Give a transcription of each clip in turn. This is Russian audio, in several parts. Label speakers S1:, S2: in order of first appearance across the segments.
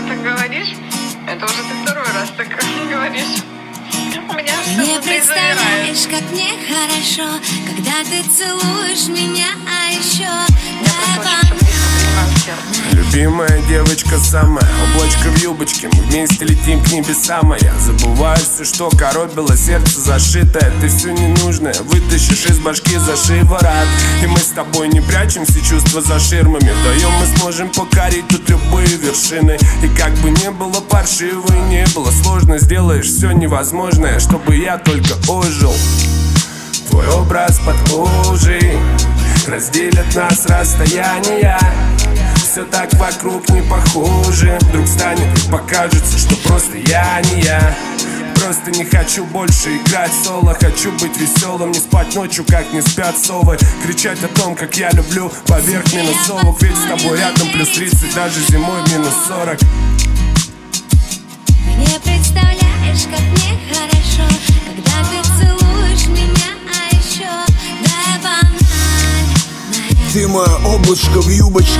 S1: так говоришь. Это уже ты второй раз так говоришь. У меня все
S2: Не представляешь, как мне хорошо, когда ты целуешь меня, а еще
S3: Любимая девочка самая, облачко в юбочке, мы вместе летим к небесам. Я забываю все, что коробило сердце зашитое. Ты все ненужное вытащишь из башки за шиворот. И мы с тобой не прячем все чувства за ширмами. Вдвоем мы сможем покорить тут любые вершины. И как бы не было паршиво и не было сложно, сделаешь все невозможное, чтобы я только ожил. Твой образ под кожей разделят нас расстояния. Все так вокруг не похоже. Вдруг станет и покажется, что просто я не я. Просто не хочу больше играть соло. Хочу быть веселым, не спать ночью, как не спят совы. Кричать о том, как я люблю поверх минусовок. Ведь с тобой рядом плюс 30, даже зимой минус 40.
S2: Не представляешь, как мне хорошо, когда ты целуешь меня, а еще дай баналь.
S4: Ты мое облачко в юбочке,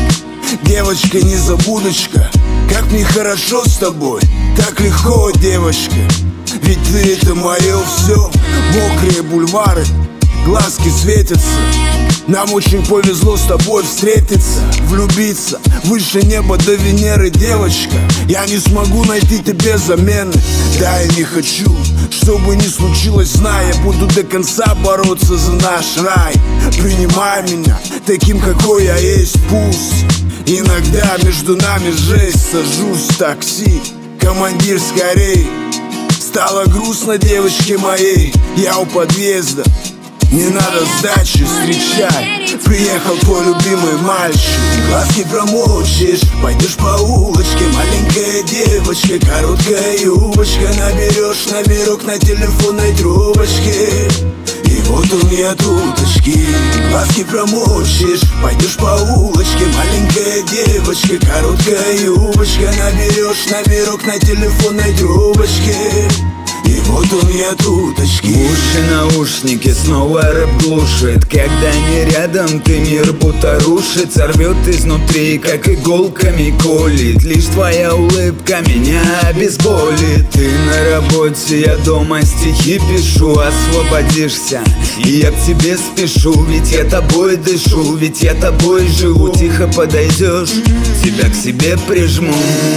S4: девочка незабудочка. Как мне хорошо с тобой, так легко, девочка. Ведь ты это мое все. Мокрые бульвары, глазки светятся. Нам очень повезло с тобой встретиться, влюбиться. Выше неба до Венеры, девочка. Я не смогу найти тебе замены. Да, я не хочу, что бы ни случилось, знай, я буду до конца бороться за наш рай. Принимай меня таким, какой я есть, пусть иногда между нами жесть. Сажусь в такси, командир, скорей. Стало грустно девочке моей, я у подъезда. Не надо сдачи, встречай. Приехал твой любимый мальчик. Глазки промочишь, пойдешь по улочке. Маленькая девочка, короткая юбочка. Наберешь номерок на телефонной трубочке. И вот он я туточки. Глазки промочишь, пойдешь по улочке. Маленькая девочка, короткая юбочка. Наберешь номерок на телефонной трубочке. И вот он я туточки.
S5: Уши, наушники, снова рэп глушит. Когда не рядом, ты мир будто рушит. Сорвет изнутри, как иголками колит. Лишь твоя улыбка меня обезболит. Ты на работе, я дома стихи пишу. Освободишься, и я к тебе спешу. Ведь я тобой дышу, ведь я тобой живу. Тихо подойдешь, тебя к себе прижму.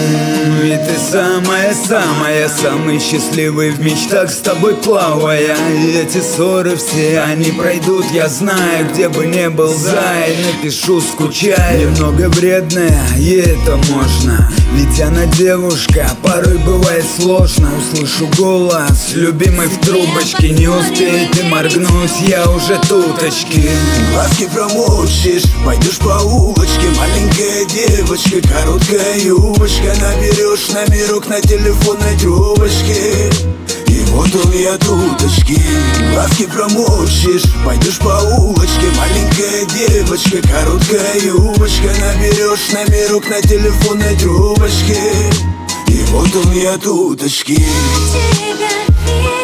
S5: Ведь ты самая-самая, самый счастливый в мечтах с тобой плавая. И эти ссоры все, они пройдут, я знаю. Где бы не был, зай, напишу, скучаю. Немного вредная, и это можно. Ведь она девушка, порой бывает сложно. Услышу голос любимый в трубочке. Не успеет ты моргнуть, я уже туточки.
S4: Глазки промочишь, пойдешь по улочке. Маленькая девочка, короткая юбочка. Наберешь номерок на телефонной трубочке. И вот он я туточки. Глазки промочишь, пойдешь по улочке. Маленькая девочка, короткая юбочка. Наберешь номерок на телефонной трубочке. И вот он я туточки.
S2: Тебя